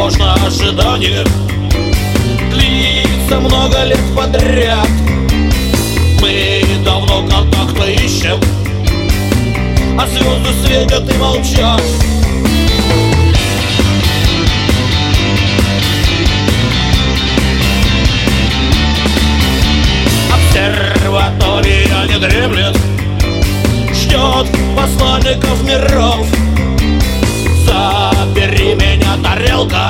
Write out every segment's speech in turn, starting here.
тревожно ожидание длится много лет подряд. Мы давно контакта ищем, а звезды светят и молчат. Обсерватория не дремлет, ждет посланников миров. Забери меня, тарелка,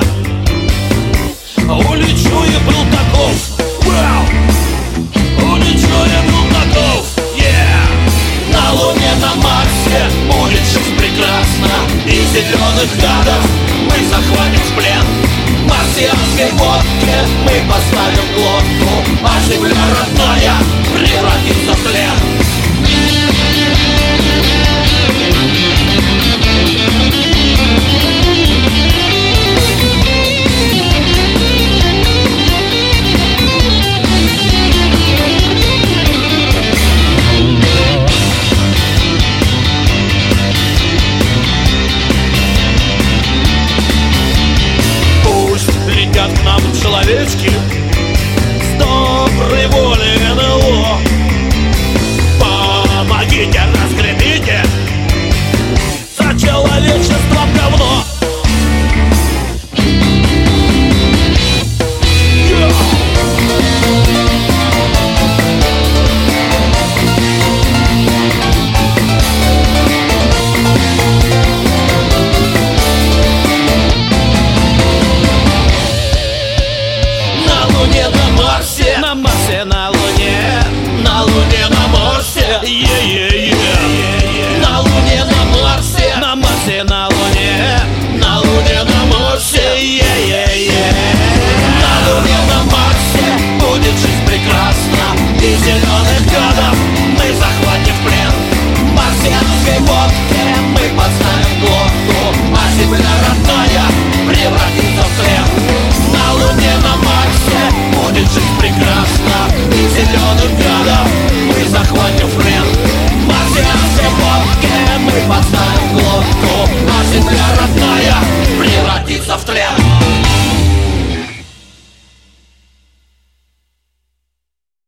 улечу и был таков. Вау! Улечу и был таков. На Луне, на Марсе будет жизнь прекрасна, и зеленых гадов мы захватим в плен. Марсианской водке мы поставим глотку, а земля родная превратится в плен.